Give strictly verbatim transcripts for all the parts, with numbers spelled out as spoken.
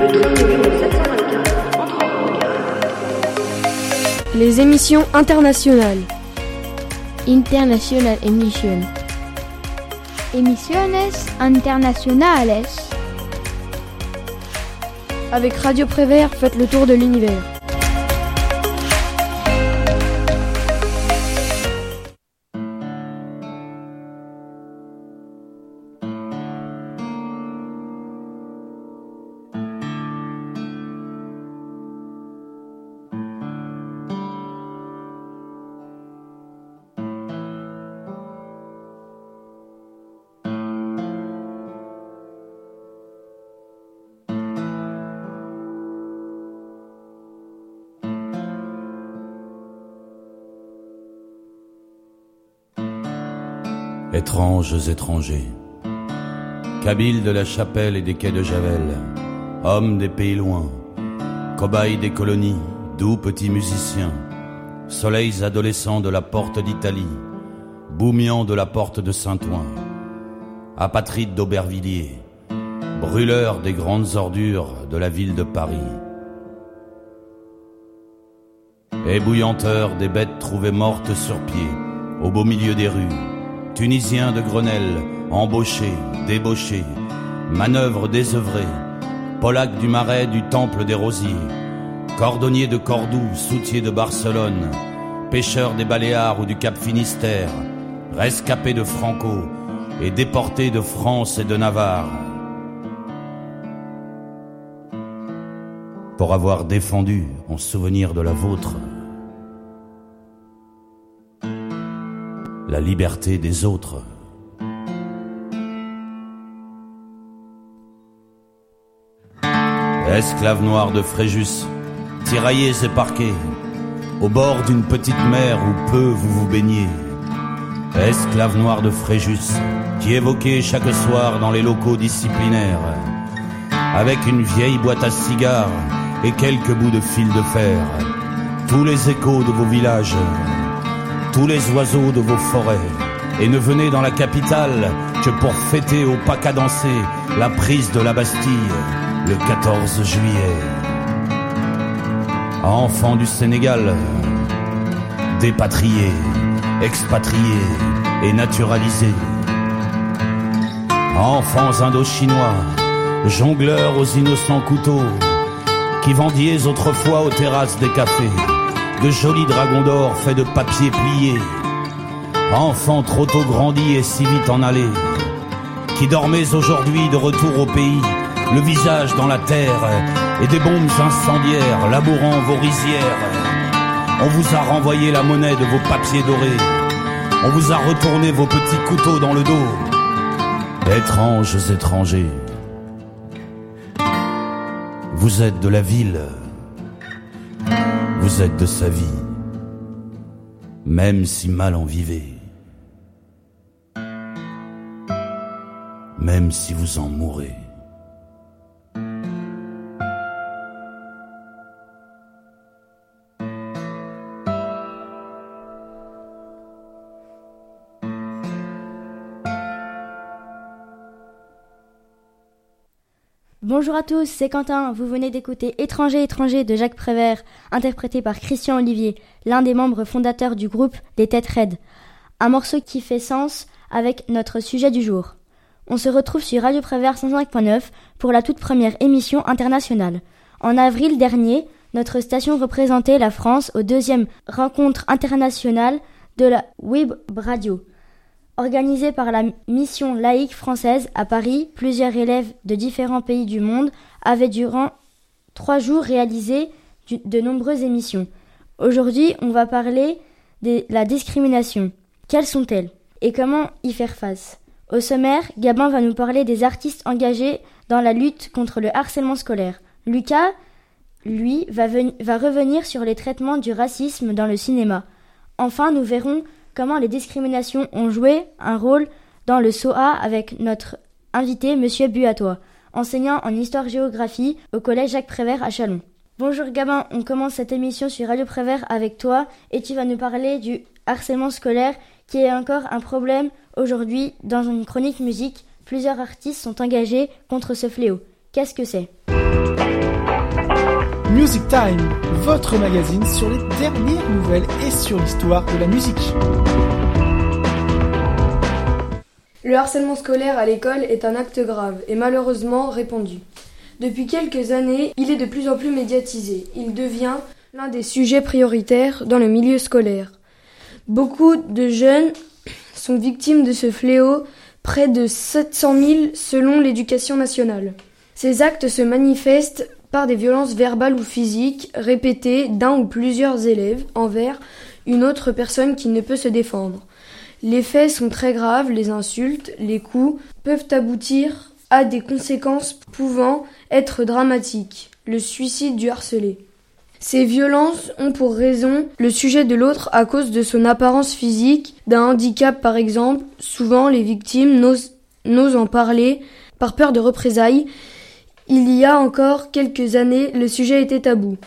Les émissions internationales. International Emission. Emisiones internationales. Avec Radio Prévert, faites le tour de l'univers. Étranges étrangers, Kabyles de la Chapelle et des quais de Javel, hommes des pays loin, cobayes des colonies, doux petits musiciens, soleils adolescents de la porte d'Italie, boumians de la porte de Saint-Ouen, apatrides d'Aubervilliers, brûleurs des grandes ordures de la ville de Paris, ébouillanteurs des bêtes trouvées mortes sur pied, au beau milieu des rues, Tunisiens de Grenelle, embauchés, débauchés, manœuvres désœuvrées, Polacs du Marais, du Temple des Rosiers, cordonniers de Cordoue, soutiers de Barcelone, pêcheurs des Baléares ou du Cap Finistère, rescapés de Franco et déportés de France et de Navarre. Pour avoir défendu, en souvenir de la vôtre, la liberté des autres. Esclaves noirs de Fréjus, tiraillés et parqués, au bord d'une petite mer où peu vous vous baignez. Esclaves noirs de Fréjus, qui évoquaient chaque soir dans les locaux disciplinaires, avec une vieille boîte à cigares et quelques bouts de fil de fer, tous les échos de vos villages, tous les oiseaux de vos forêts, et ne venez dans la capitale que pour fêter au pas cadencé la prise de la Bastille le quatorze juillet. Enfants du Sénégal, dépatriés, expatriés et naturalisés. Enfants indo-chinois, jongleurs aux innocents couteaux, qui vendiez autrefois aux terrasses des cafés de jolis dragons d'or faits de papier plié. Enfants trop tôt grandis et si vite en allés, qui dormez aujourd'hui de retour au pays, le visage dans la terre et des bombes incendiaires labourant vos rizières. On vous a renvoyé la monnaie de vos papiers dorés, on vous a retourné vos petits couteaux dans le dos. Étranges étrangers, vous êtes de la ville, vous êtes de sa vie, même si mal en vivez, même si vous en mourrez. Bonjour à tous, c'est Quentin. Vous venez d'écouter Étranger, étranger de Jacques Prévert, interprété par Christian Olivier, l'un des membres fondateurs du groupe des Têtes Raides. Un morceau qui fait sens avec notre sujet du jour. On se retrouve sur Radio Prévert cent cinq point neuf pour la toute première émission internationale. En avril dernier, notre station représentait la France aux deuxième rencontre internationale de la Web Radio. Organisée par la mission laïque française à Paris, plusieurs élèves de différents pays du monde avaient durant trois jours réalisé du, de nombreuses émissions. Aujourd'hui, on va parler de la discrimination. Quelles sont-elles et comment y faire face? Au sommaire, Gabin va nous parler des artistes engagés dans la lutte contre le harcèlement scolaire. Lucas, lui, va, ven- va revenir sur les traitements du racisme dans le cinéma. Enfin, nous verrons comment les discriminations ont joué un rôle dans le S O A avec notre invité, Monsieur Buatois, enseignant en histoire-géographie au collège Jacques Prévert à Châlons. Bonjour Gabin, on commence cette émission sur Radio Prévert avec toi et tu vas nous parler du harcèlement scolaire qui est encore un problème aujourd'hui. Dans une chronique musique, plusieurs artistes sont engagés contre ce fléau. Qu'est-ce que c'est ? Music Time, votre magazine sur les dernières nouvelles et sur l'histoire de la musique. Le harcèlement scolaire à l'école est un acte grave et malheureusement répandu. Depuis quelques années, il est de plus en plus médiatisé. Il devient l'un des sujets prioritaires dans le milieu scolaire. Beaucoup de jeunes sont victimes de ce fléau, près de sept cent mille selon l'Éducation nationale. Ces actes se manifestent par des violences verbales ou physiques répétées d'un ou plusieurs élèves envers une autre personne qui ne peut se défendre. Les faits sont très graves, les insultes, les coups peuvent aboutir à des conséquences pouvant être dramatiques, le suicide du harcelé. Ces violences ont pour raison le sujet de l'autre à cause de son apparence physique, d'un handicap par exemple. Souvent, les victimes n'osent, n'osent en parler par peur de représailles. Il y a encore quelques années, le sujet était tabou.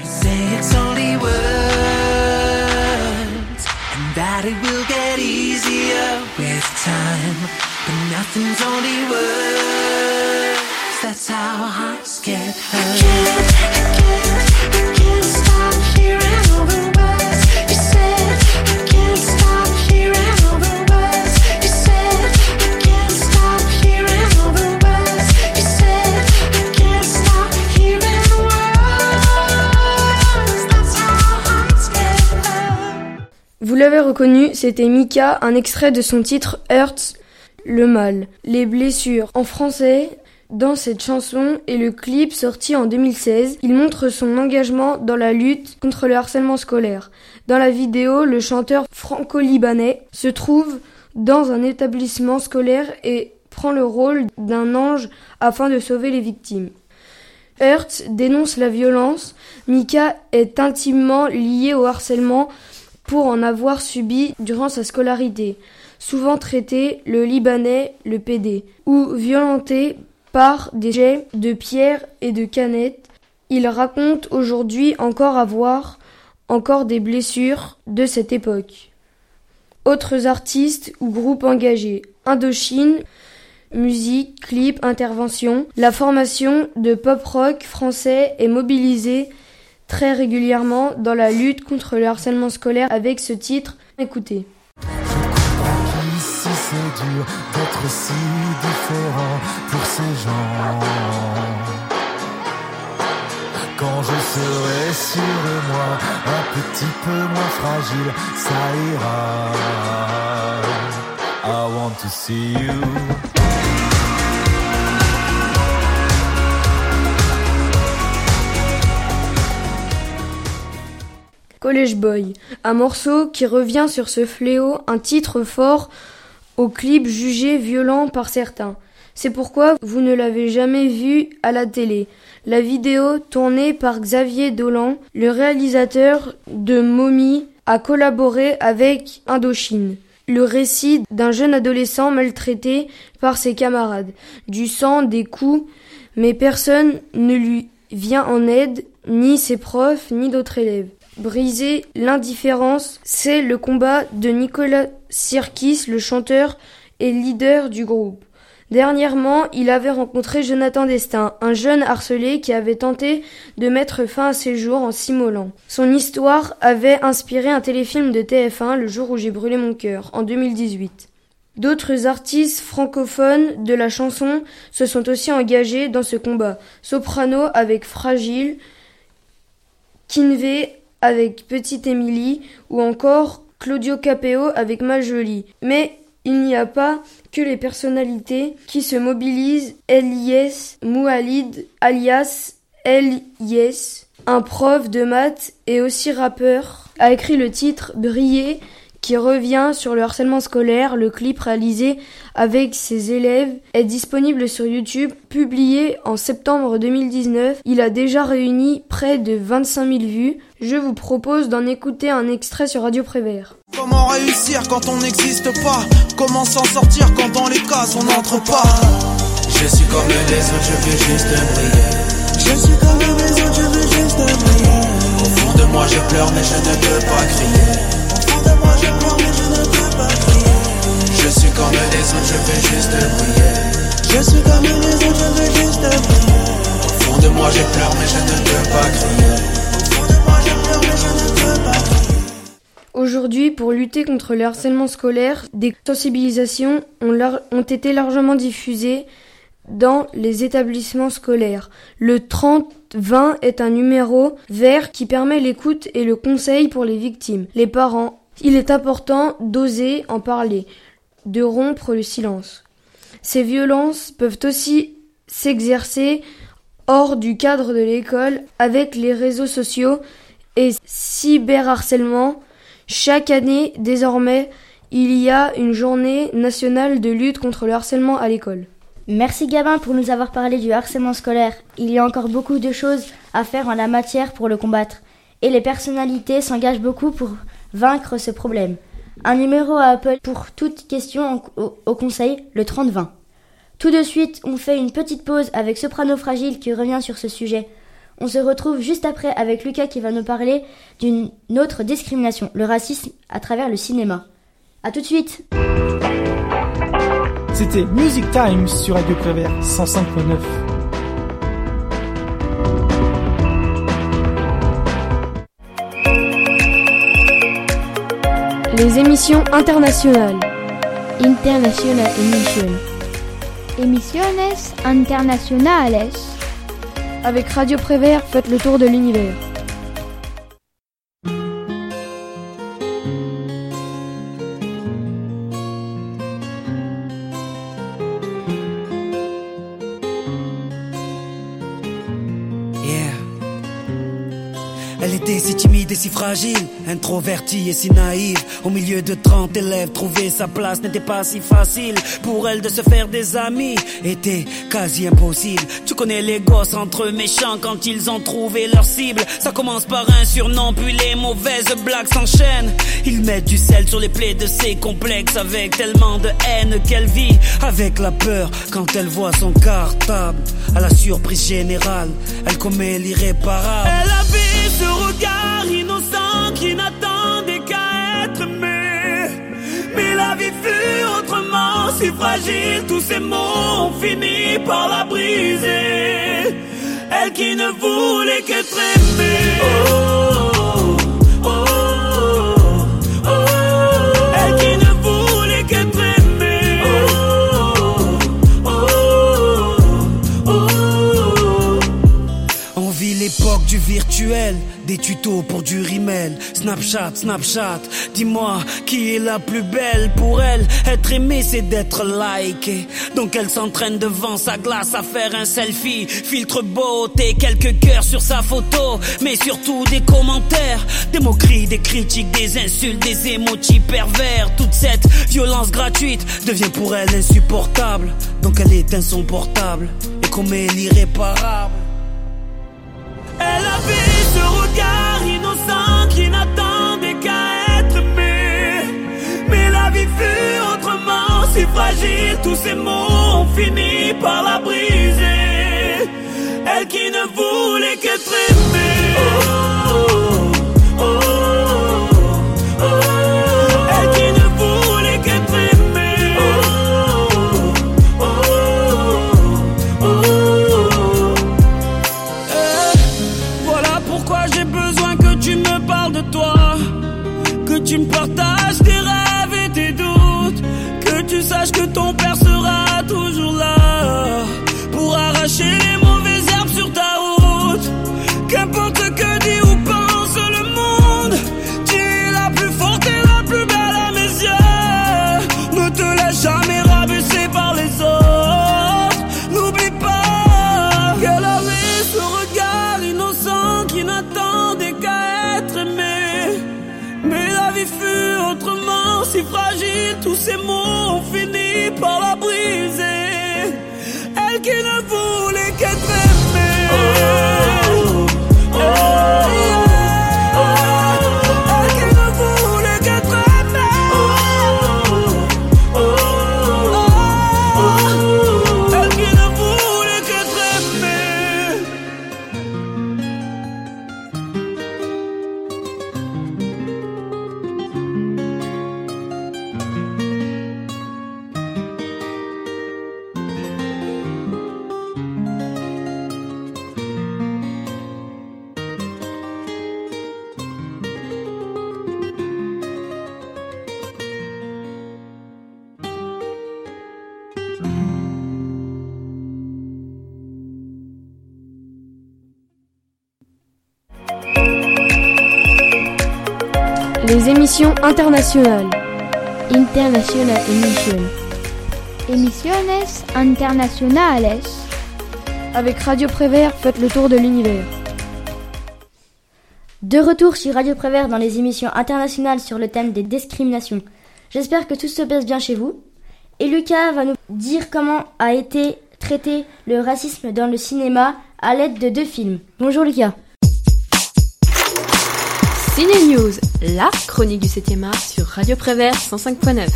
That's how hearts get hurt. I can't, I can't stop hearing all the words you said. I can't stop hearing all the words you said. I can't stop hearing all the words you said. I can't stop hearing the words. That's how hearts get hurt. Vous l'avez reconnu, c'était Mika, un extrait de son titre Hurts, le mal, les blessures. En français, dans cette chanson et le clip sorti en deux mille seize, il montre son engagement dans la lutte contre le harcèlement scolaire. Dans la vidéo, le chanteur franco-libanais se trouve dans un établissement scolaire et prend le rôle d'un ange afin de sauver les victimes. Hurts dénonce la violence. Mika est intimement lié au harcèlement pour en avoir subi durant sa scolarité. Souvent traité, le Libanais, le P D, ou violenté par des jets de pierre et de canettes. Il raconte aujourd'hui encore avoir encore des blessures de cette époque. Autres artistes ou groupes engagés: Indochine, musique, clip, intervention. La formation de pop-rock français est mobilisée très régulièrement dans la lutte contre le harcèlement scolaire avec ce titre. Écoutez. Si c'est dur d'être si différent pour ces gens, quand je serai sûr de moi, un petit peu moins fragile, ça ira. I want to see you. College Boy, un morceau qui revient sur ce fléau, un titre fort au clip jugé violent par certains. C'est pourquoi vous ne l'avez jamais vu à la télé. La vidéo, tournée par Xavier Dolan, le réalisateur de Mommy, a collaboré avec Indochine. Le récit d'un jeune adolescent maltraité par ses camarades. Du sang, des coups, mais personne ne lui vient en aide, ni ses profs, ni d'autres élèves. Briser l'indifférence, c'est le combat de Nicolas Sirkis, le chanteur et leader du groupe. Dernièrement, il avait rencontré Jonathan Destin, un jeune harcelé qui avait tenté de mettre fin à ses jours en s'immolant. Son histoire avait inspiré un téléfilm de T F un, Le jour où j'ai brûlé mon cœur, en deux mille dix-huit. D'autres artistes francophones de la chanson se sont aussi engagés dans ce combat. Soprano avec Fragile, Kinvey avec Petite Émilie ou encore Claudio Capeo avec Maljolie. Mais il n'y a pas que les personnalités qui se mobilisent. Elias Moualid, alias Elias, un prof de maths et aussi rappeur, a écrit le titre « Briller » qui revient sur le harcèlement scolaire. Le clip réalisé avec ses élèves est disponible sur YouTube. Publié en septembre deux mille dix-neuf, il a déjà réuni près de vingt-cinq mille vues. Je vous propose d'en écouter un extrait sur Radio Prévert. Comment réussir quand on n'existe pas? Comment s'en sortir quand dans les cases on n'entre pas? Je suis comme les autres, je veux juste briller. Je suis comme les autres, je veux juste briller. Au fond de moi je pleure mais je ne peux pas crier. Au fond de moi je pleure mais je ne peux pas crier. Je suis comme les autres, je veux juste briller. Je suis comme les autres, je veux juste briller. Au fond de moi je pleure mais je ne peux pas crier. Aujourd'hui, pour lutter contre le harcèlement scolaire, des sensibilisations ont, lar- ont été largement diffusées dans les établissements scolaires. Le trente vingt est un numéro vert qui permet l'écoute et le conseil pour les victimes, les parents. Il est important d'oser en parler, de rompre le silence. Ces violences peuvent aussi s'exercer hors du cadre de l'école avec les réseaux sociaux et cyberharcèlement. Chaque année, désormais, il y a une journée nationale de lutte contre le harcèlement à l'école. Merci Gabin pour nous avoir parlé du harcèlement scolaire. Il y a encore beaucoup de choses à faire en la matière pour le combattre. Et les personnalités s'engagent beaucoup pour vaincre ce problème. Un numéro à Apple pour toute question au, au conseil, le trente vingt. Tout de suite, on fait une petite pause avec Soprano Fragile qui revient sur ce sujet. On se retrouve juste après avec Lucas qui va nous parler d'une autre discrimination, le racisme à travers le cinéma. A tout de suite. C'était Music Time sur Radio Prévert cent cinq point neuf. Les émissions internationales. International Emission. Emisiones internacionales. Avec Radio Prévert, faites le tour de l'univers. Elle était si timide et si fragile, introvertie et si naïve. Au milieu de trente élèves, trouver sa place n'était pas si facile. Pour elle de se faire des amis était quasi impossible. Tu connais les gosses entre eux méchants quand ils ont trouvé leur cible. Ça commence par un surnom puis les mauvaises blagues s'enchaînent. Ils mettent du sel sur les plaies de ses complexes avec tellement de haine qu'elle vit avec la peur quand elle voit son cartable. À la surprise générale, elle commet l'irréparable. Elle avait ce regard innocent qui n'attendait qu'à être aimé. Mais la vie fut autrement si fragile. Tous ces mots ont fini par la briser. Elle qui ne voulait qu'être aimée. Oh, oh, oh, oh, oh. Elle qui ne voulait qu'être aimée. Oh, oh, oh, oh. On vit l'époque du virtuel, des tutos pour du rimel. Snapchat, Snapchat, dis-moi qui est la plus belle. Pour elle, être aimée c'est d'être likée. Donc elle s'entraîne devant sa glace à faire un selfie. Filtre beauté, quelques cœurs sur sa photo. Mais surtout des commentaires, des moqueries, des critiques, des insultes, des émojis pervers. Toute cette violence gratuite devient pour elle insupportable. Donc elle éteint son portable et commet l'irréparable. Elle avait ce regard innocent qui n'attendait qu'à être aimé. Mais la vie fut autrement si fragile. Tous ces mots ont fini par la briser. Elle qui ne voulait qu'être aimée. Oh, oh, oh, oh, oh. Elle qui ne voulait qu'être aimée. Oh, oh, oh, oh. Eh, voilà pourquoi j'ai besoin que tu me parles de toi, que tu me partages tes rêves et tes doutes, que tu saches que ton père sera toujours là pour arracher les mauvaises herbes sur ta route. Qu'importe ce que dit ou pense le monde, tu es la plus forte et la plus belle à mes yeux. Ne te laisse jamais rabaisser par les autres. N'oublie pas qu'elle avait ce regard innocent qui n'attendait qu'à être aimé. Mais la vie fut autrement si fragile. Tous ces mots ont fini par la briser. Elle qui ne voulait qu'être aimée. Oh, oh, oh. Elle qui ne voulait qu'être aimée. Oh, oh, oh. Elle qui ne voulait qu'être aimée. les émissions internationales. International Emission. Emisiones internacionales. Avec Radio Prévert, faites le tour de l'univers. De retour sur Radio Prévert dans les émissions internationales sur le thème des discriminations. J'espère que tout se passe bien chez vous. Et Lucas va nous dire comment a été traité le racisme dans le cinéma à l'aide de deux films. Bonjour Lucas. Ciné News, la chronique du septième art sur Radio Prévert cent cinq point neuf.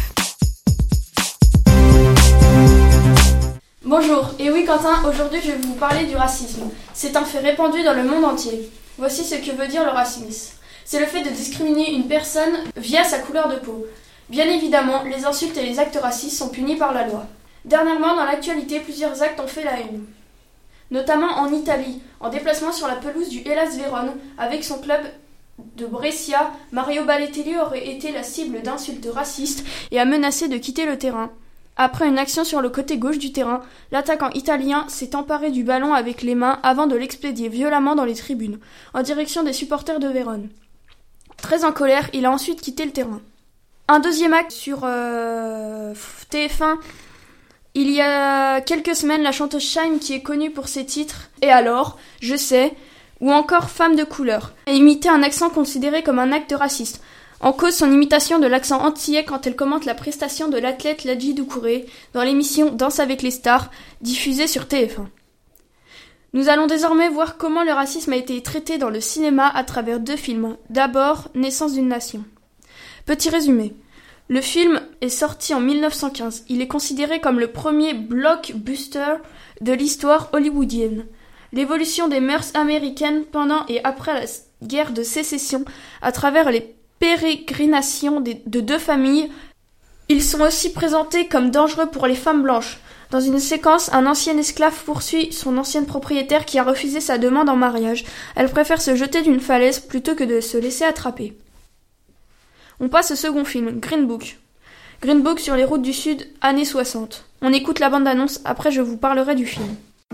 Bonjour, et oui Quentin, aujourd'hui je vais vous parler du racisme. C'est un fait répandu dans le monde entier. Voici ce que veut dire le racisme. C'est le fait de discriminer une personne via sa couleur de peau. Bien évidemment, les insultes et les actes racistes sont punis par la loi. Dernièrement, dans l'actualité, plusieurs actes ont fait la une. Notamment en Italie, en déplacement sur la pelouse du Hellas Vérone, avec son club de Brescia, Mario Balotelli aurait été la cible d'insultes racistes et a menacé de quitter le terrain. Après une action sur le côté gauche du terrain, l'attaquant italien s'est emparé du ballon avec les mains avant de l'expédier violemment dans les tribunes, en direction des supporters de Vérone. Très en colère, il a ensuite quitté le terrain. Un deuxième acte sur euh, T F un, il y a quelques semaines, la chanteuse Shaim, qui est connue pour ses titres « Et alors »,« Je sais », ou encore « Femme de couleur », a imité un accent considéré comme un acte raciste. En cause son imitation de l'accent antillais quand elle commente la prestation de l'athlète Ladji Doucouré dans l'émission Danse avec les stars, diffusée sur T F un. Nous allons désormais voir comment le racisme a été traité dans le cinéma à travers deux films. D'abord, Naissance d'une nation. Petit résumé. Le film est sorti en mille neuf cent quinze. Il est considéré comme le premier blockbuster de l'histoire hollywoodienne. L'évolution des mœurs américaines pendant et après la guerre de sécession à travers les pérégrinations de deux familles. Ils sont aussi présentés comme dangereux pour les femmes blanches. Dans une séquence, un ancien esclave poursuit son ancienne propriétaire qui a refusé sa demande en mariage. Elle préfère se jeter d'une falaise plutôt que de se laisser attraper. On passe au second film, Green Book. Green Book sur les routes du Sud, années soixante. On écoute la bande-annonce, après je vous parlerai du film.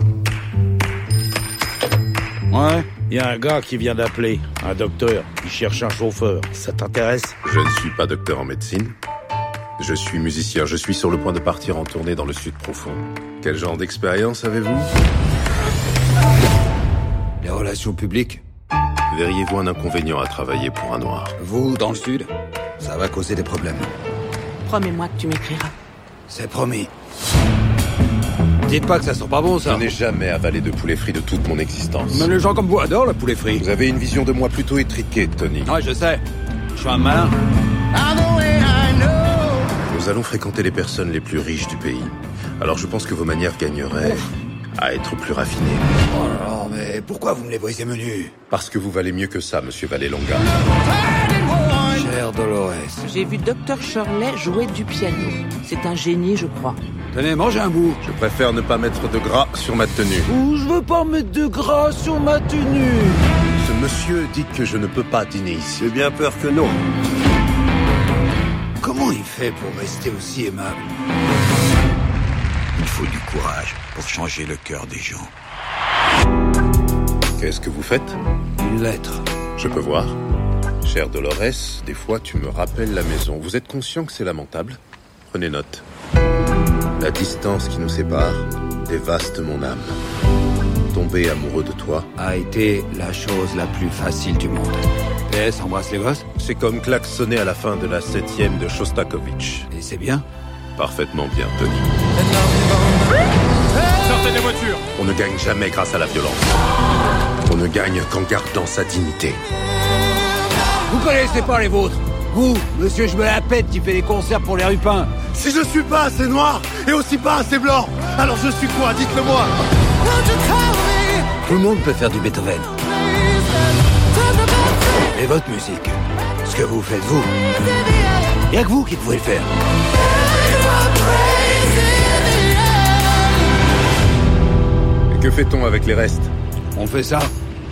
Ouais, il y a un gars qui vient d'appeler, un docteur, il cherche un chauffeur. Ça t'intéresse? Je ne suis pas docteur en médecine. Je suis musicien, je suis sur le point de partir en tournée dans le sud profond. Quel genre d'expérience avez-vous? Les relations publiques. Verriez-vous un inconvénient à travailler pour un noir? Vous, dans le sud, ça va causer des problèmes. Promets-moi que tu m'écriras. C'est promis. Dites pas que ça sent pas bon, ça. Je n'ai jamais avalé de poulet frit de toute mon existence. Mais les gens comme vous adorent le poulet frit. Vous avez une vision de moi plutôt étriquée, Tony. Ouais, je sais. Je suis un malin. Nous allons fréquenter les personnes les plus riches du pays. Alors je pense que vos manières gagneraient Ouf. à être plus raffinées. Oh là là, mais pourquoi vous me les voyez menus? Parce que vous valez mieux que ça, monsieur Vallelonga. Cher Dolores. J'ai vu docteur Shirley jouer du piano. C'est un génie, je crois. Tenez, mangez un bout. Je préfère ne pas mettre de gras sur ma tenue. Ouh, je veux pas mettre de gras sur ma tenue. Ce monsieur dit que je ne peux pas dîner ici. J'ai bien peur que non. Comment il fait pour rester aussi aimable? Il faut du courage pour changer le cœur des gens. Qu'est-ce que vous faites? Une lettre. Je peux voir? Chère Dolores, des fois tu me rappelles la maison. Vous êtes conscient que c'est lamentable? Prenez note. La distance qui nous sépare dévaste mon âme. Tomber amoureux de toi a été la chose la plus facile du monde. P S, embrasse les gosses. C'est comme klaxonner à la fin de la septième de Shostakovich. Et c'est bien? Parfaitement bien, Tony. Sortez des voitures! On ne gagne jamais grâce à la violence. On ne gagne qu'en gardant sa dignité. Vous connaissez pas les vôtres? Vous, monsieur je me la pète qui fait des concerts pour les rupins. Si je suis pas assez noir et aussi pas assez blanc, alors je suis quoi? Dites-le moi. Tout le monde peut faire du Beethoven. Et votre musique, ce que vous faites vous, y'a que vous qui pouvez le faire. Et que fait-on avec les restes? On fait ça.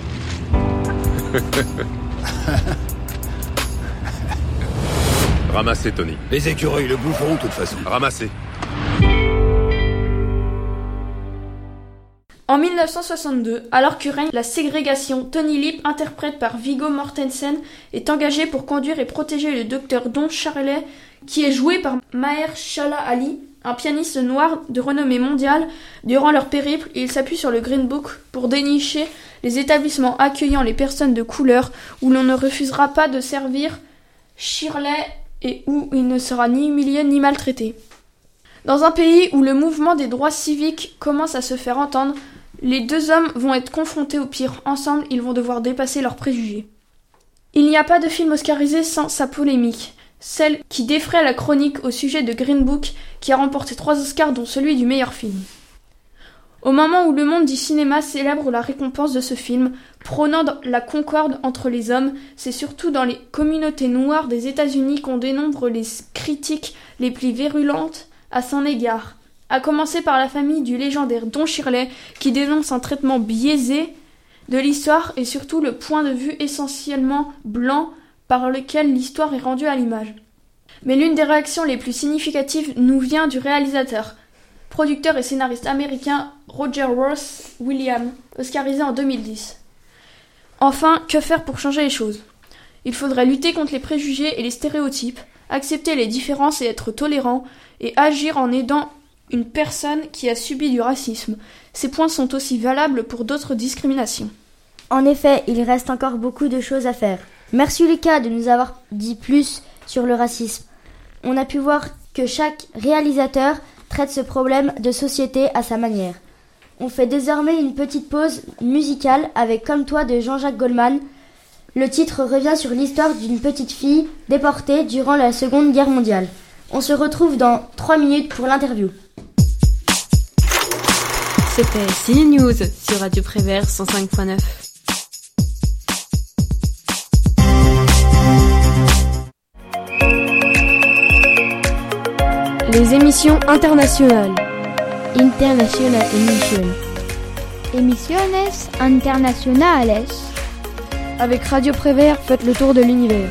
Ramassez, Tony. Les écureuils le boufferont de toute façon. Ramassez. En mille neuf cent soixante-deux, alors que règne la ségrégation, Tony Lip, interprète par Viggo Mortensen, est engagé pour conduire et protéger le docteur Don Shirley, qui est joué par Mahershala Ali, un pianiste noir de renommée mondiale. Durant leur périple, ils s'appuient sur le Green Book pour dénicher les établissements accueillant les personnes de couleur où l'on ne refusera pas de servir Shirley et où il ne sera ni humilié ni maltraité. Dans un pays où le mouvement des droits civiques commence à se faire entendre, les deux hommes vont être confrontés au pire. Ensemble, ils vont devoir dépasser leurs préjugés. Il n'y a pas de film oscarisé sans sa polémique, celle qui défraie la chronique au sujet de Green Book, qui a remporté trois Oscars dont celui du meilleur film. Au moment où le monde du cinéma célèbre la récompense de ce film, prônant la concorde entre les hommes, c'est surtout dans les communautés noires des États-Unis qu'on dénombre les critiques les plus virulentes à son égard, à commencer par la famille du légendaire Don Shirley, qui dénonce un traitement biaisé de l'histoire et surtout le point de vue essentiellement blanc par lequel l'histoire est rendue à l'image. Mais l'une des réactions les plus significatives nous vient du réalisateur, producteur et scénariste américain Roger Ross Williams, oscarisé en deux mille dix. Enfin, que faire pour changer les choses ? Il faudrait lutter contre les préjugés et les stéréotypes, accepter les différences et être tolérant, et agir en aidant une personne qui a subi du racisme. Ces points sont aussi valables pour d'autres discriminations. En effet, il reste encore beaucoup de choses à faire. Merci Lucas de nous avoir dit plus sur le racisme. On a pu voir que chaque réalisateur traite ce problème de société à sa manière. On fait désormais une petite pause musicale avec Comme toi de Jean-Jacques Goldman. Le titre revient sur l'histoire d'une petite fille déportée durant la Seconde Guerre mondiale. On se retrouve dans trois minutes pour l'interview. C'était Cine News sur Radio Prévert cent cinq point neuf. Les émissions internationales. International Emission. Emisiones internacionales. Avec Radio Prévert, faites le tour de l'univers.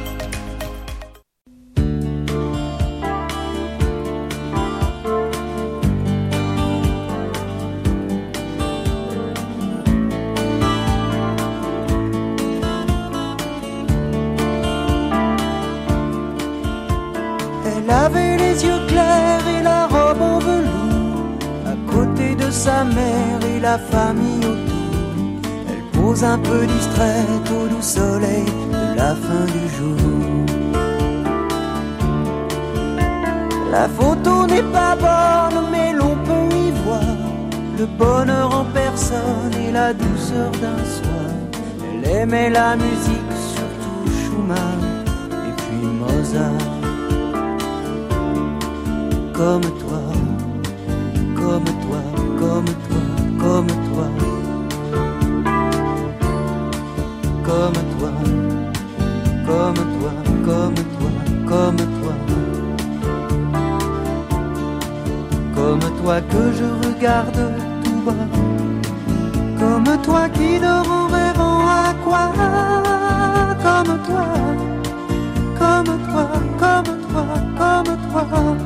Elle avait les yeux clairs et la robe en velours, à côté de sa mère et la famille autour. Elle pose un peu distraite au doux soleil de la fin du jour. La photo n'est pas bonne, mais l'on peut y voir le bonheur en personne et la douceur d'un soir. Elle aimait la musique, surtout Schumann et puis Mozart. Comme toi, comme toi, comme toi, comme toi, comme toi, comme toi, comme toi, comme toi, comme toi que je regarde tout bas, comme toi qui dort en rêvant à quoi, comme toi, comme toi, comme toi, comme toi.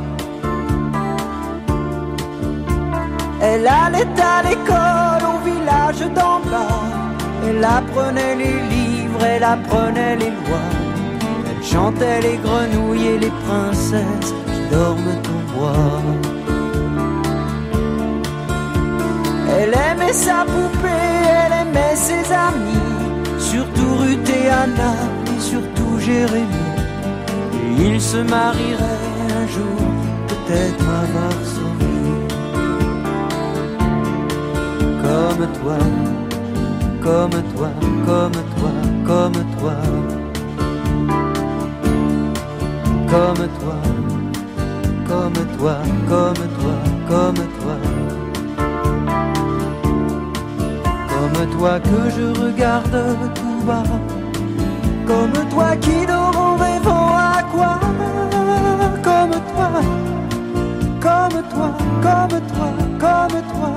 Elle allait à l'école au village d'en bas. Elle apprenait les livres, elle apprenait les lois. Elle chantait les grenouilles et les princesses qui dorment au bois. Elle aimait sa poupée, elle aimait ses amis, surtout Ruth et Anna et surtout Jérémie. Et ils se marieraient un jour, peut-être à Varsovie. Comme toi, comme toi, comme toi, comme toi, comme toi, comme toi, comme toi, comme toi, comme toi que je regarde tout bas, comme toi qui dort en rêvant à quoi, comme toi, comme toi, comme toi, comme toi.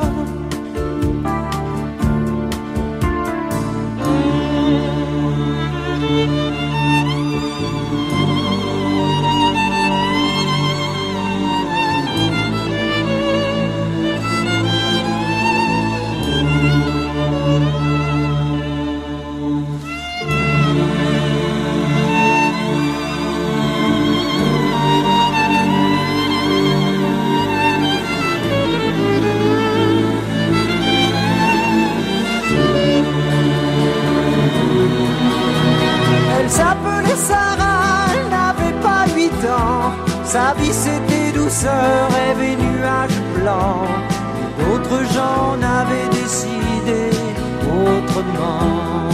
Sa vie c'était douceur, rêve et nuages blancs. D'autres gens n'avaient décidé autrement.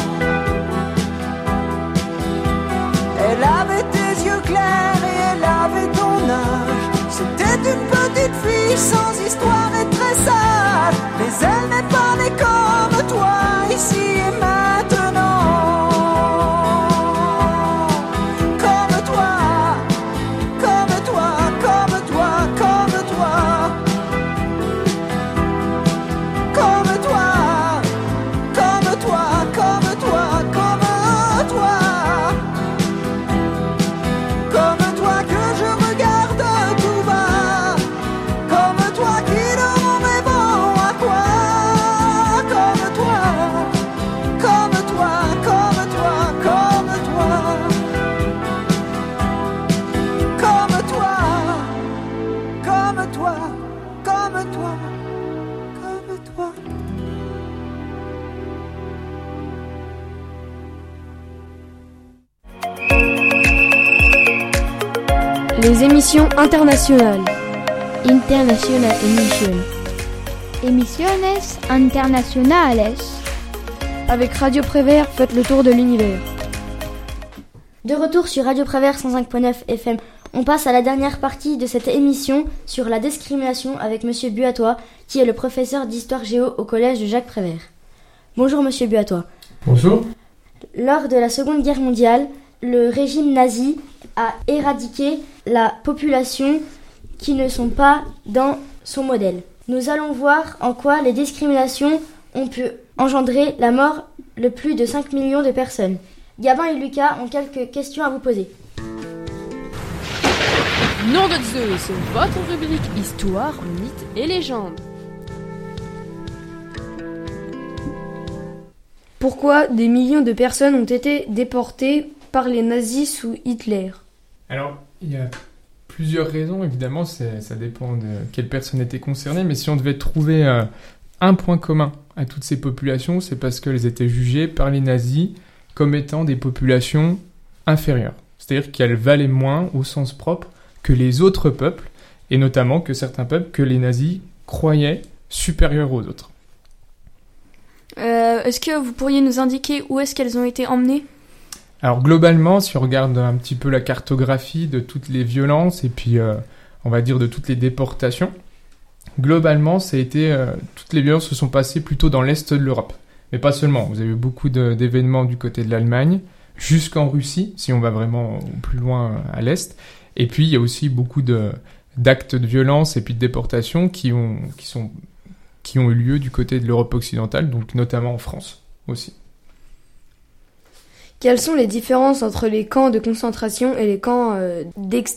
Elle avait tes yeux clairs et elle avait ton âge. C'était une petite fille sans histoire et très sage. Mais elle n'est pas née comme toi, ici et maintenant. Comme toi, comme toi, comme toi, comme toi. Comme toi, comme toi, comme toi, comme toi. Comme toi que je regarde tout bas. Comme toi qui dans mon rêvant à quoi. Comme toi, comme toi, comme toi, comme toi. Comme toi, comme toi, comme toi, comme toi. Les émissions internationales. International Emission. Emisiones internacionales. Avec Radio Prévert, faites le tour de l'univers. De retour sur Radio Prévert cent cinq point neuf F M, on passe à la dernière partie de cette émission sur la discrimination avec Monsieur Buatois, qui est le professeur d'histoire géo au collège de Jacques Prévert. Bonjour Monsieur Buatois. Bonjour. Lors de la Seconde Guerre mondiale, le régime nazi a éradiqué la population qui ne sont pas dans son modèle. Nous allons voir en quoi les discriminations ont pu engendrer la mort de plus de cinq millions de personnes. Gabin et Lucas ont quelques questions à vous poser. Nom de Zeus, votre rubrique Histoire, mythes et légendes. Pourquoi des millions de personnes ont été déportées par les nazis sous Hitler? Alors, il y a plusieurs raisons, évidemment, c'est, ça dépend de quelle personne était concernée, mais si on devait trouver euh, un point commun à toutes ces populations, c'est parce qu'elles étaient jugées par les nazis comme étant des populations inférieures. C'est-à-dire qu'elles valaient moins, au sens propre, que les autres peuples, et notamment que certains peuples que les nazis croyaient supérieurs aux autres. Euh, est-ce que vous pourriez nous indiquer où est-ce qu'elles ont été emmenées ? Alors globalement, si on regarde un petit peu la cartographie de toutes les violences et puis euh, on va dire de toutes les déportations, globalement, ça a été euh, toutes les violences se sont passées plutôt dans l'est de l'Europe, mais pas seulement. Vous avez eu beaucoup de, d'événements du côté de l'Allemagne, jusqu'en Russie, si on va vraiment plus loin à l'est. Et puis il y a aussi beaucoup de d'actes de violence et puis de déportation qui ont qui sont qui ont eu lieu du côté de l'Europe occidentale, donc notamment en France aussi. Quelles sont les différences entre les camps de concentration et les camps euh, d'extermination ?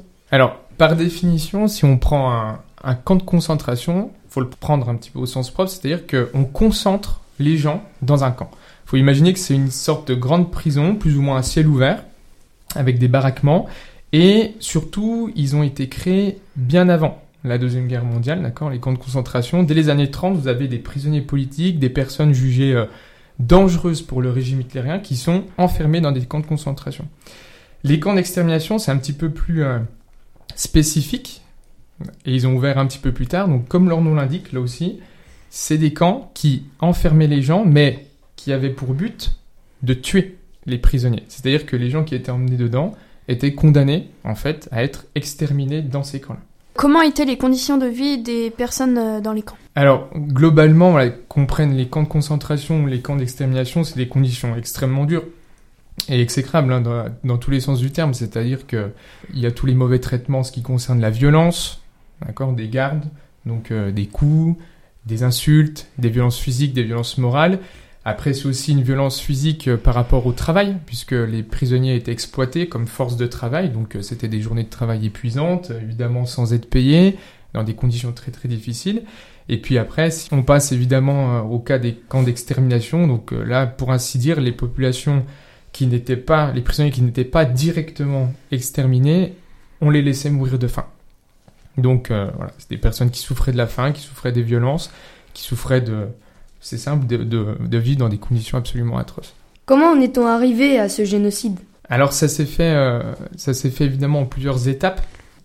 Alors, par définition, si on prend un, un camp de concentration, il faut le prendre un petit peu au sens propre, c'est-à-dire qu'on concentre les gens dans un camp. Il faut imaginer que c'est une sorte de grande prison, plus ou moins à ciel ouvert, avec des baraquements, et surtout, ils ont été créés bien avant la Deuxième Guerre mondiale, d'accord, les camps de concentration. Dès les années trente, vous avez des prisonniers politiques, des personnes jugées euh, dangereuses pour le régime hitlérien qui sont enfermées dans des camps de concentration. Les camps d'extermination, c'est un petit peu plus euh, spécifique, et ils ont ouvert un petit peu plus tard, donc comme leur nom l'indique, là aussi, c'est des camps qui enfermaient les gens, mais qui avaient pour but de tuer les prisonniers. C'est-à-dire que les gens qui étaient emmenés dedans étaient condamnés, en fait, à être exterminés dans ces camps-là. Comment étaient les conditions de vie des personnes dans les camps ? Alors, globalement, voilà, qu'on prenne les camps de concentration ou les camps d'extermination, c'est des conditions extrêmement dures et exécrables hein, dans, dans tous les sens du terme. C'est-à-dire qu'il y a tous les mauvais traitements en ce qui concerne la violence, d'accord, des gardes, donc euh, des coups, des insultes, des violences physiques, des violences morales. Après, c'est aussi une violence physique euh, par rapport au travail, puisque les prisonniers étaient exploités comme force de travail, donc euh, c'était des journées de travail épuisantes, évidemment sans être payés, dans des conditions très très difficiles. Et puis après, si on passe évidemment euh, au cas des camps d'extermination, donc euh, là, pour ainsi dire, les populations qui n'étaient pas, les prisonniers qui n'étaient pas directement exterminés, on les laissait mourir de faim. Donc euh, voilà, c'est des personnes qui souffraient de la faim, qui souffraient des violences, qui souffraient de... C'est simple, de, de, de vivre dans des conditions absolument atroces. Comment en est-on arrivé à ce génocide ? Alors ça s'est fait, euh, ça s'est fait évidemment en plusieurs étapes.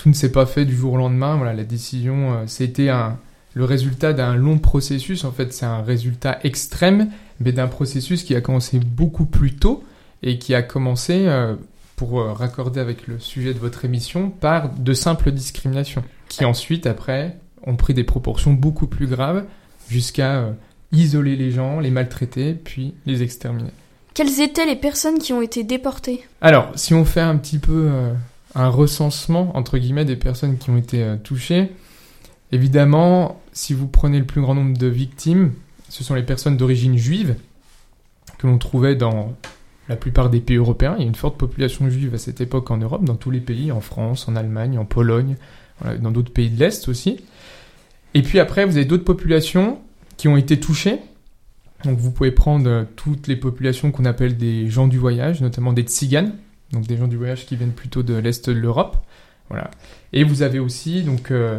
tout ne s'est pas fait du jour au lendemain. Voilà, la décision, euh, c'était un, le résultat d'un long processus. En fait, c'est un résultat extrême, mais d'un processus qui a commencé beaucoup plus tôt et qui a commencé, euh, pour euh, raccorder avec le sujet de votre émission, par de simples discriminations, qui ensuite, après, ont pris des proportions beaucoup plus graves jusqu'à euh, isoler les gens, les maltraiter, puis les exterminer. Quelles étaient les personnes qui ont été déportées ? Alors, si on fait un petit peu euh, un recensement, entre guillemets, des personnes qui ont été euh, touchées, évidemment, si vous prenez le plus grand nombre de victimes, ce sont les personnes d'origine juive, que l'on trouvait dans la plupart des pays européens. Il y a une forte population juive à cette époque en Europe, dans tous les pays, en France, en Allemagne, en Pologne, voilà, dans d'autres pays de l'Est aussi. Et puis après, vous avez d'autres populations qui ont été touchées. Donc vous pouvez prendre euh, toutes les populations qu'on appelle des gens du voyage, notamment des tziganes, donc des gens du voyage qui viennent plutôt de l'Est de l'Europe. Voilà. Et vous avez aussi donc, euh,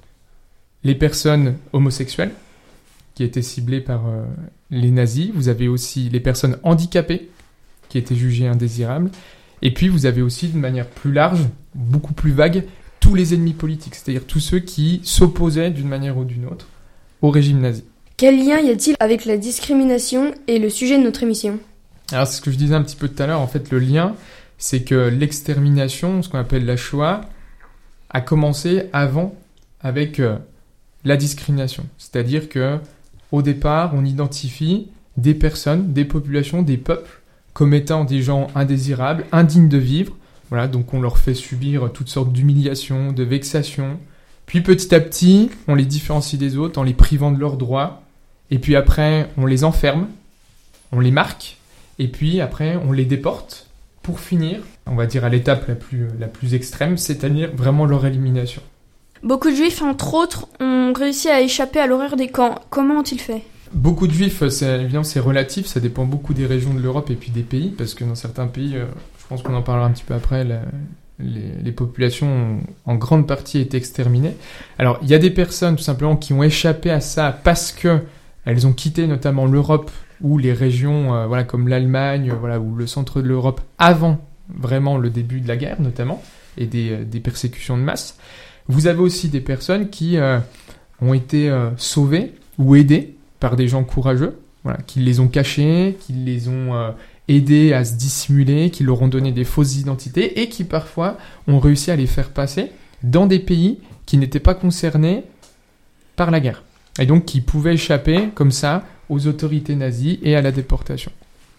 les personnes homosexuelles qui étaient ciblées par euh, les nazis. Vous avez aussi les personnes handicapées qui étaient jugées indésirables. Et puis vous avez aussi, de manière plus large, beaucoup plus vague, tous les ennemis politiques, c'est-à-dire tous ceux qui s'opposaient d'une manière ou d'une autre au régime nazi. Quel lien y a-t-il avec la discrimination et le sujet de notre émission ? Alors, c'est ce que je disais un petit peu tout à l'heure. En fait, le lien, c'est que l'extermination, ce qu'on appelle la Shoah, a commencé avant avec euh, la discrimination. C'est-à-dire que, au départ, on identifie des personnes, des populations, des peuples comme étant des gens indésirables, indignes de vivre. Voilà, donc on leur fait subir toutes sortes d'humiliations, de vexations. Puis petit à petit, on les différencie des autres en les privant de leurs droits. Et puis après, on les enferme, on les marque, et puis après, on les déporte pour finir, on va dire à l'étape la plus, la plus extrême, c'est-à-dire vraiment leur élimination. Beaucoup de juifs, entre autres, ont réussi à échapper à l'horreur des camps. Comment ont-ils fait ? Beaucoup de juifs, c'est, évidemment, c'est relatif, ça dépend beaucoup des régions de l'Europe et puis des pays, parce que dans certains pays, euh, je pense qu'on en parlera un petit peu après, la, les, les populations ont en grande partie été exterminées. Alors, il y a des personnes, tout simplement, qui ont échappé à ça parce que elles ont quitté notamment l'Europe ou les régions euh, voilà, comme l'Allemagne, euh, voilà, ou le centre de l'Europe avant vraiment le début de la guerre notamment, et des, euh, des persécutions de masse. Vous avez aussi des personnes qui euh, ont été euh, sauvées ou aidées par des gens courageux, voilà, qui les ont cachés, qui les ont euh, aidés à se dissimuler, qui leur ont donné des fausses identités et qui parfois ont réussi à les faire passer dans des pays qui n'étaient pas concernés par la guerre. Et donc qui pouvaient échapper, comme ça, aux autorités nazies et à la déportation.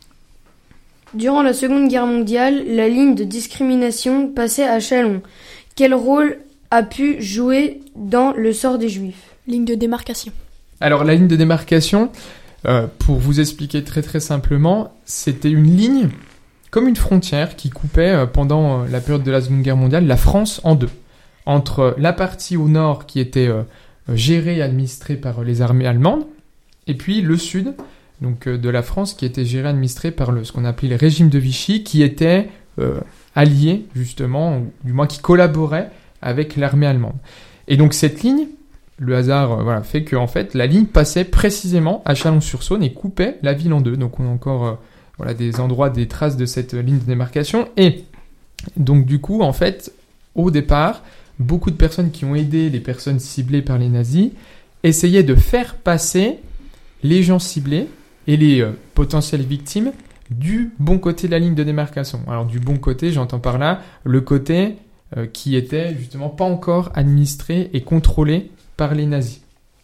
Durant la Seconde Guerre mondiale, la ligne de discrimination passait à Châlons. Quel rôle a pu jouer dans le sort des Juifs ? Ligne de démarcation. Alors la ligne de démarcation, euh, pour vous expliquer très très simplement, c'était une ligne, comme une frontière, qui coupait euh, pendant euh, la période de la Seconde Guerre mondiale la France en deux. Entre la partie au nord qui était euh, gérée et administrée par les armées allemandes, et puis le sud donc, euh, de la France qui était géré et administré par le, ce qu'on appelait les régimes de Vichy, qui étaient euh, alliés justement, ou du moins qui collaboraient avec l'armée allemande. Et donc cette ligne, le hasard euh, voilà, fait que en fait, la ligne passait précisément à Chalon-sur-Saône et coupait la ville en deux. Donc on a encore euh, voilà, des endroits, des traces de cette ligne de démarcation. Et donc du coup, en fait, au départ, beaucoup de personnes qui ont aidé les personnes ciblées par les nazis essayaient de faire passer les gens ciblés et les euh, potentielles victimes du bon côté de la ligne de démarcation. Alors du bon côté, j'entends par là le côté euh, qui était justement pas encore administré et contrôlé par les nazis.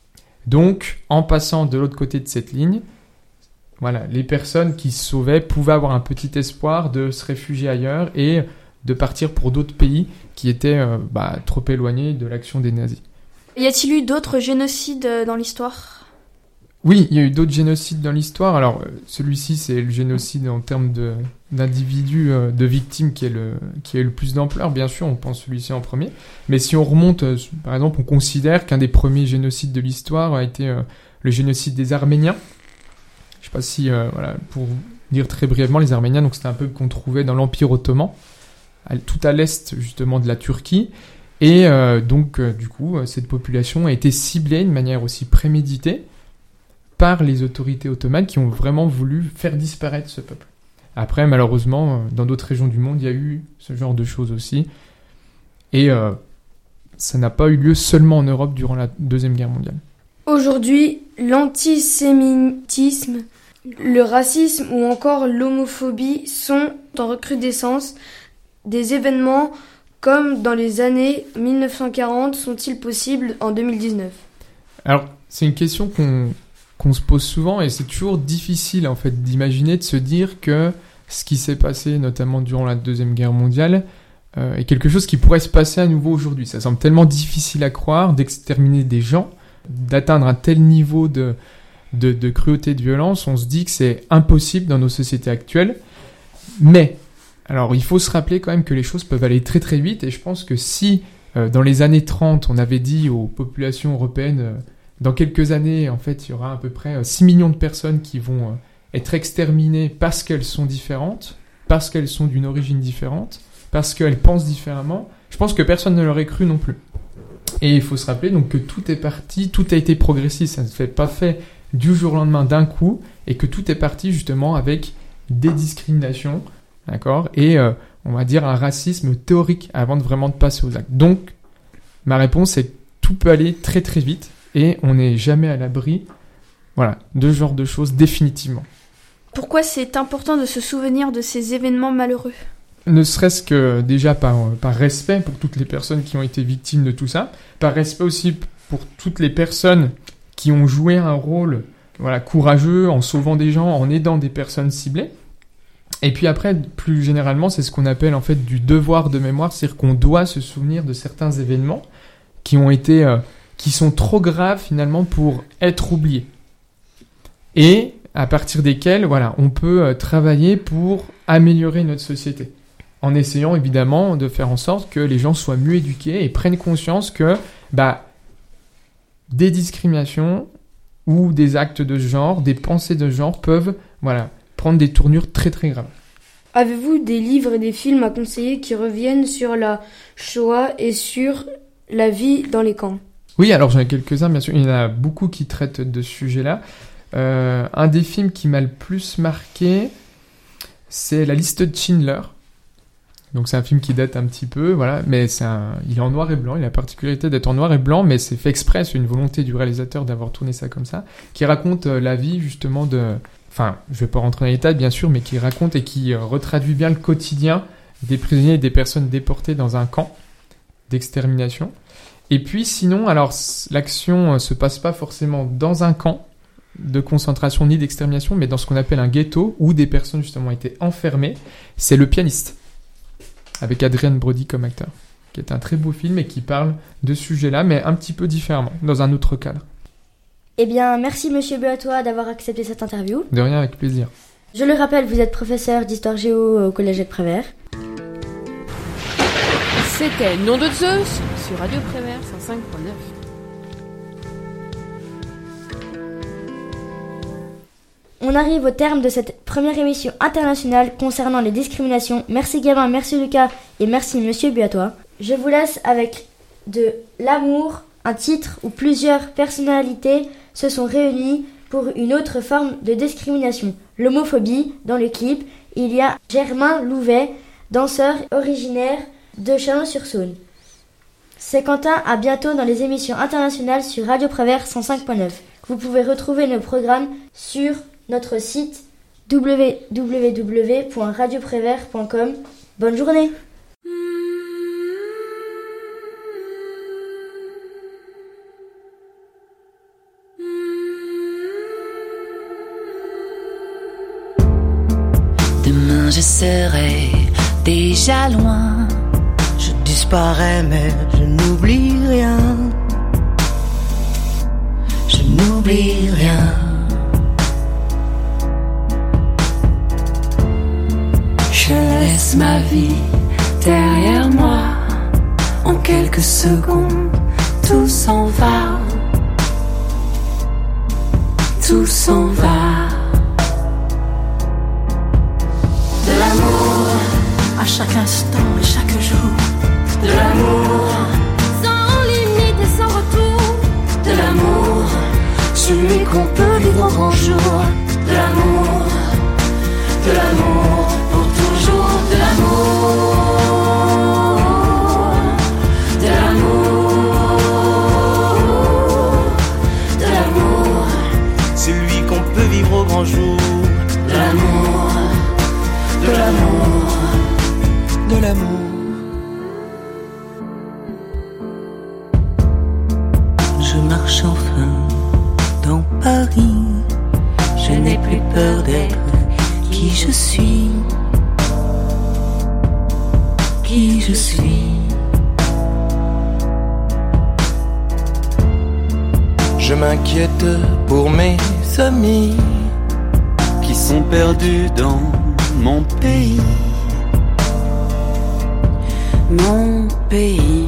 Donc, en passant de l'autre côté de cette ligne, voilà, les personnes qui se sauvaient pouvaient avoir un petit espoir de se réfugier ailleurs et de partir pour d'autres pays qui étaient euh, bah, trop éloignés de l'action des nazis. Y a-t-il eu d'autres génocides dans l'histoire ? Oui, il y a eu d'autres génocides dans l'histoire. Alors, euh, celui-ci, c'est le génocide en termes de, d'individus, euh, de victimes qui, est le, qui a eu le plus d'ampleur. Bien sûr, on pense celui-ci en premier. Mais si on remonte, euh, par exemple, on considère qu'un des premiers génocides de l'histoire a été euh, le génocide des Arméniens. Je ne sais pas si, euh, voilà, pour dire très brièvement, les Arméniens, donc c'était un peuple qu'on trouvait dans l'Empire ottoman, à, tout à l'est, justement, de la Turquie. Et euh, donc, euh, du coup, cette population a été ciblée de manière aussi préméditée par les autorités ottomanes qui ont vraiment voulu faire disparaître ce peuple. Après, malheureusement, dans d'autres régions du monde, il y a eu ce genre de choses aussi. Et euh, ça n'a pas eu lieu seulement en Europe durant la Deuxième Guerre mondiale. Aujourd'hui, l'antisémitisme, le racisme ou encore l'homophobie sont en recrudescence. Des événements comme dans les années dix-neuf cent quarante sont-ils possibles en deux mille dix-neuf ? Alors, c'est une question qu'on, qu'on se pose souvent et c'est toujours difficile en fait d'imaginer, de se dire que ce qui s'est passé notamment durant la Deuxième Guerre mondiale euh, est quelque chose qui pourrait se passer à nouveau aujourd'hui. Ça semble tellement difficile à croire d'exterminer des gens, d'atteindre un tel niveau de, de, de cruauté, de violence, on se dit que c'est impossible dans nos sociétés actuelles. Mais, alors il faut se rappeler quand même que les choses peuvent aller très très vite, et je pense que si euh, dans les années trente, on avait dit aux populations européennes, euh, dans quelques années, en fait, il y aura à peu près euh, six millions de personnes qui vont euh, être exterminées parce qu'elles sont différentes, parce qu'elles sont d'une origine différente, parce qu'elles pensent différemment, je pense que personne ne l'aurait cru non plus. Et il faut se rappeler donc que tout est parti, tout a été progressif, ça ne se fait pas fait du jour au lendemain d'un coup, et que tout est parti justement avec des discriminations, d'accord, et euh, on va dire un racisme théorique avant de vraiment de passer aux actes. Donc, ma réponse est que tout peut aller très très vite, et on n'est jamais à l'abri, voilà, de ce genre de choses définitivement. Pourquoi c'est important de se souvenir de ces événements malheureux ? Ne serait-ce que déjà par, par respect pour toutes les personnes qui ont été victimes de tout ça, par respect aussi pour toutes les personnes qui ont joué un rôle voilà, courageux en sauvant des gens, en aidant des personnes ciblées. Et puis après, plus généralement, c'est ce qu'on appelle en fait du devoir de mémoire, c'est-à-dire qu'on doit se souvenir de certains événements qui ont été, euh, qui sont trop graves finalement pour être oubliés. Et à partir desquels, voilà, on peut euh, travailler pour améliorer notre société. En essayant évidemment de faire en sorte que les gens soient mieux éduqués et prennent conscience que bah, des discriminations ou des actes de ce genre, des pensées de ce genre peuvent voilà, prendre des tournures très très graves. Avez-vous des livres et des films à conseiller qui reviennent sur la Shoah et sur la vie dans les camps ? Oui, alors j'en ai quelques-uns, bien sûr. Il y en a beaucoup qui traitent de ce sujet-là. Euh, un des films qui m'a le plus marqué, c'est La liste de Schindler. Donc c'est un film qui date un petit peu, voilà, mais c'est un... il est en noir et blanc, il a la particularité d'être en noir et blanc, mais c'est fait exprès, c'est une volonté du réalisateur d'avoir tourné ça comme ça, qui raconte euh, la vie justement de... Enfin, je vais pas rentrer dans les détails bien sûr, mais qui raconte et qui euh, retraduit bien le quotidien des prisonniers et des personnes déportées dans un camp d'extermination. Et puis sinon, alors l'action euh, se passe pas forcément dans un camp de concentration ni d'extermination, mais dans ce qu'on appelle un ghetto, où des personnes justement étaient enfermées. C'est Le Pianiste, avec Adrien Brody comme acteur, qui est un très beau film et qui parle de ce sujet-là, mais un petit peu différemment, dans un autre cadre. Eh bien, merci Monsieur Buatois d'avoir accepté cette interview. De rien, avec plaisir. Je le rappelle, vous êtes professeur d'histoire géo au collège Jacques Prévert. C'était Nom de Zeus sur Radio Prévert cent cinq point neuf. On arrive au terme de cette première émission internationale concernant les discriminations. Merci Gabin, merci Lucas et merci Monsieur Buatois. Je vous laisse avec de l'amour, un titre où plusieurs personnalités se sont réunies pour une autre forme de discrimination, l'homophobie. Dans le clip, il y a Germain Louvet, danseur originaire de Chalon-sur-Saône. C'est Quentin, à bientôt dans les émissions internationales sur Radio Prévert cent cinq point neuf. Vous pouvez retrouver nos programmes sur notre site w w w point radio prévert point com. Bonne journée. Demain je serai déjà loin. Je disparais mais je n'oublie rien. Je n'oublie rien. Je laisse ma vie derrière moi. En quelques secondes, tout s'en va. Tout s'en va. De l'amour à chaque instant et chaque jour. De l'amour sans limite et sans retour. De l'amour, celui qu'on peut vivre au grand jour. De l'amour, de l'amour pour toujours. De l'amour, de l'amour. vivre au grand jour. De l'amour, de l'amour, de l'amour. Je marche enfin dans Paris. Je n'ai plus peur d'être qui je suis. Qui je suis. Je m'inquiète pour mes amis qui sont perdus dans mon pays. Mon pays.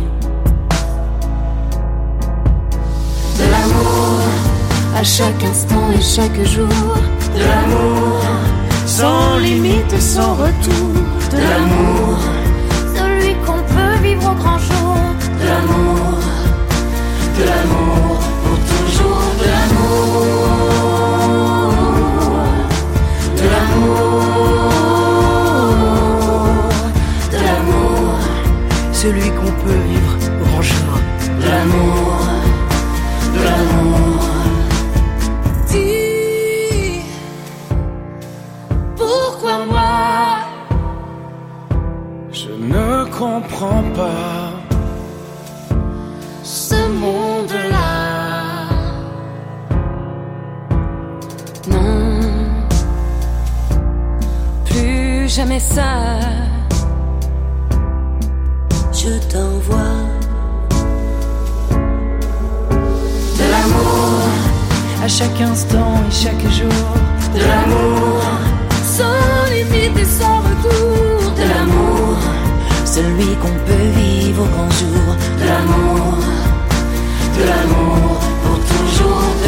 De l'amour à chaque instant et chaque jour. De l'amour sans limite, sans retour. De l'amour, celui qu'on peut vivre au grand jour. De l'amour, de l'amour pour toujours. De l'amour, de l'amour, de l'amour, celui qu'on peut vivre au grand jour. De l'amour, de l'amour. Dis, pourquoi moi? Je ne comprends pas ce monde-là. Non, plus jamais ça. Je t'envoie de l'amour à chaque instant et chaque jour. De l'amour sans limite et sans retour. De l'amour, celui qu'on peut vivre au grand jour. De l'amour, de l'amour pour toujours. De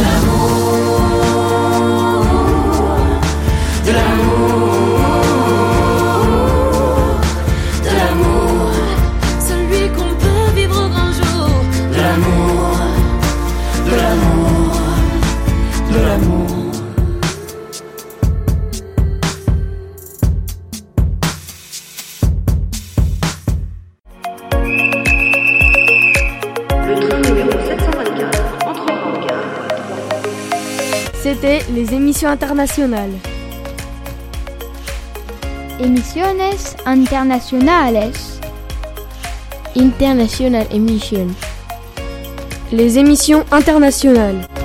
l'amour, de l'amour, de l'amour, celui qu'on peut vivre au grand jour. De l'amour, de l'amour, de l'amour. C'était les émissions internationales. Emisiones internacionales. International Emission. Les émissions internationales.